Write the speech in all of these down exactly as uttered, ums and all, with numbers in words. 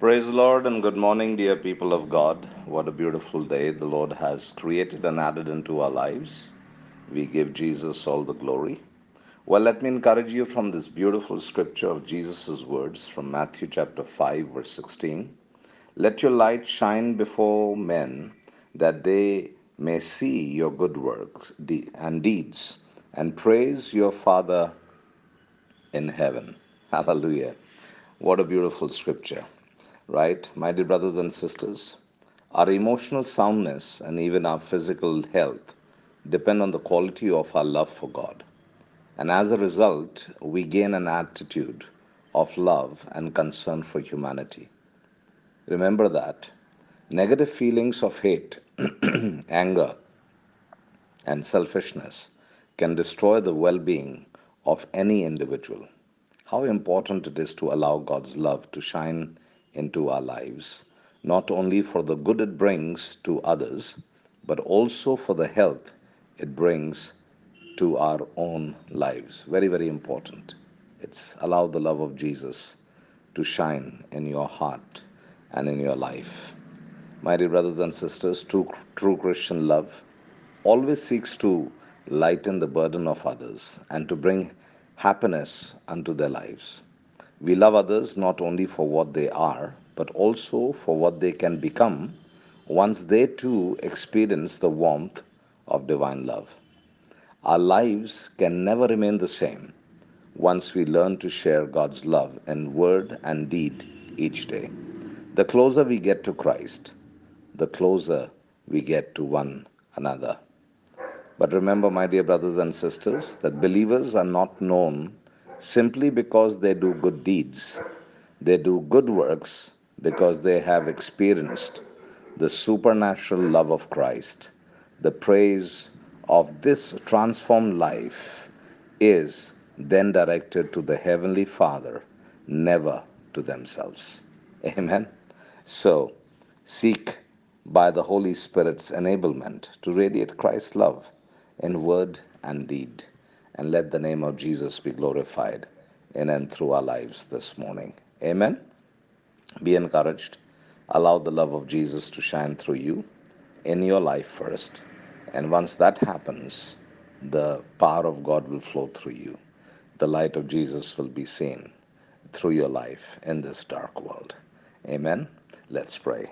Praise the Lord and good morning, dear people of God. What a beautiful day the Lord has created and added into our lives. We give Jesus all the glory. Well, let me encourage you from this beautiful scripture of Jesus' words from Matthew chapter five, verse sixteen. Let your light shine before men that they may see your good works and deeds and praise your Father in heaven. Hallelujah. What a beautiful scripture, right? My dear brothers and sisters, our emotional soundness and even our physical health depend on the quality of our love for God. And as a result, we gain an attitude of love and concern for humanity. Remember that negative feelings of hate, anger, and selfishness can destroy the well being of any individual. How important it is to allow God's love to shine into our lives, not only for the good it brings to others, but also for the health it brings to our own lives. Very, very important. It's allow the love of Jesus to shine in your heart and in your life. My dear brothers and sisters, true, true Christian love always seeks to lighten the burden of others and to bring happiness unto their lives. We love others not only for what they are, but also for what they can become once they too experience the warmth of divine love. Our lives can never remain the same once we learn to share God's love in word and deed each day. The closer we get to Christ, the closer we get to one another. But remember, my dear brothers and sisters, that believers are not known simply because they do good deeds. They do good works because they have experienced the supernatural love of Christ. The praise of this transformed life is then directed to the Heavenly Father, never to themselves. Amen. So, seek by the Holy Spirit's enablement to radiate Christ's love in word and deed, and let the name of Jesus be glorified in and through our lives this morning. Amen. Be encouraged. Allow the love of Jesus to shine through you in your life first. And once that happens, the power of God will flow through you. The light of Jesus will be seen through your life in this dark world. Amen. Let's pray.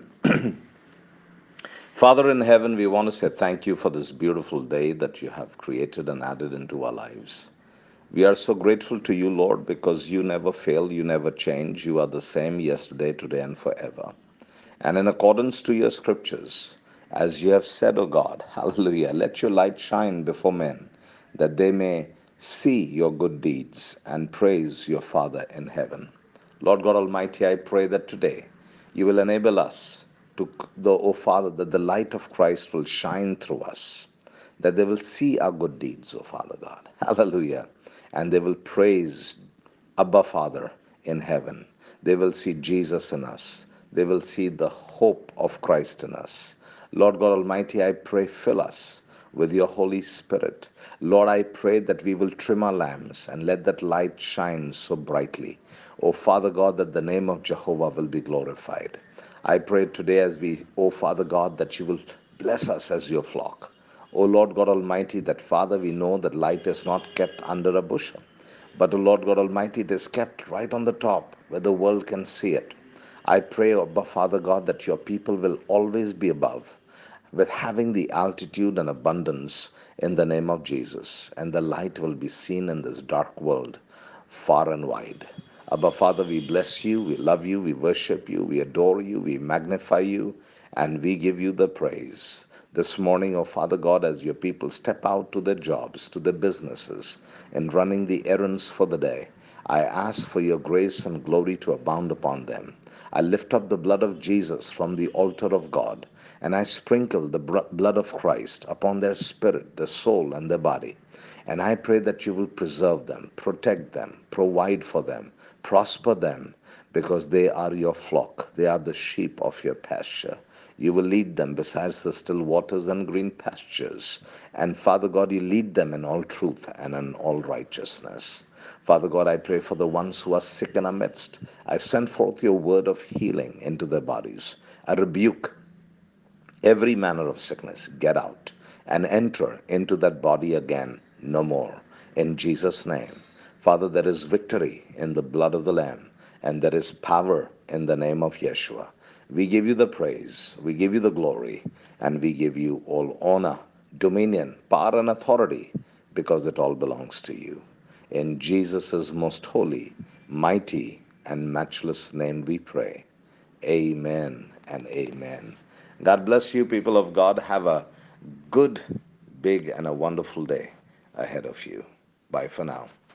Father in heaven, we want to say thank you for this beautiful day that you have created and added into our lives. We are so grateful to you, Lord, because you never fail, you never change. You are the same yesterday, today, and forever. And in accordance to your scriptures, as you have said, O God, hallelujah, let your light shine before men, that they may see your good deeds and praise your Father in heaven. Lord God Almighty, I pray that today you will enable us to, O Father, that the light of Christ will shine through us, that they will see our good deeds, O Father God. Hallelujah. And they will praise Abba Father in heaven. They will see Jesus in us. They will see the hope of Christ in us. Lord God Almighty, I pray, fill us with your Holy Spirit. Lord, I pray that we will trim our lamps and let that light shine so brightly. Oh, Father God, that the name of Jehovah will be glorified. I pray today as we, oh, Father God, that you will bless us as your flock. O Lord God Almighty, that Father, we know that light is not kept under a bushel, but O Lord God Almighty, it is kept right on the top where the world can see it. I pray, Abba Father God, that your people will always be above, with having the altitude and abundance in the name of Jesus, and the light will be seen in this dark world far and wide. Abba Father, we bless you, we love you, we worship you, we adore you, we magnify you, and we give you the praise. This morning, oh Father God, as your people step out to their jobs, to their businesses, and running the errands for the day, I ask for your grace and glory to abound upon them. I lift up the blood of Jesus from the altar of God, and I sprinkle the blood of Christ upon their spirit, their soul, and their body. And I pray that you will preserve them, protect them, provide for them, prosper them, because they are your flock. They are the sheep of your pasture. You will lead them besides the still waters and green pastures. And Father God, you lead them in all truth and in all righteousness. Father God, I pray for the ones who are sick in our midst. I send forth your word of healing into their bodies. I rebuke every manner of sickness. Get out and enter into that body again no more. In Jesus' name. Father, there is victory in the blood of the Lamb, and there is power in the name of Yeshua. We give you the praise, we give you the glory, and we give you all honor, dominion, power, and authority, because it all belongs to you. In Jesus' most holy, mighty, and matchless name we pray. Amen and amen. God bless you, people of God. Have a good, big, and a wonderful day ahead of you. Bye for now.